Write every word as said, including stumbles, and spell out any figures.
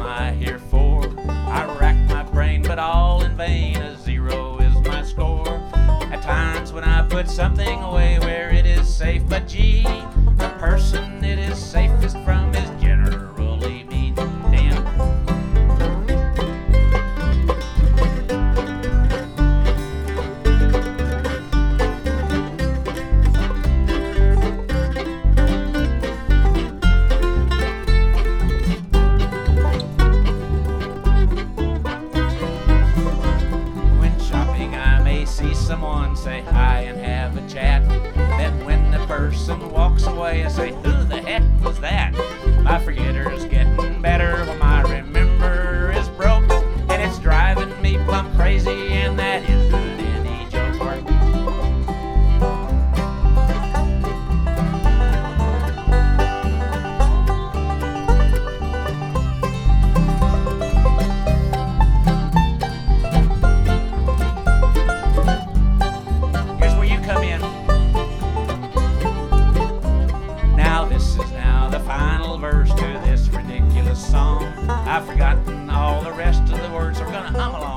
I here for? I rack my brain, but all in vain. A zero is my score. At times when I put something away where it is safe, but gee, the person it is safest from is generally me. Damn. See someone, say hi and have a chat. Then when the person walks away, I say, who the heck was that? My forgetter's getting better when my remember is broke, and it's driving me plumb crazy, and that isn't any joke. Verse to this ridiculous song. I've forgotten all the rest of the words, so we're gonna hum along.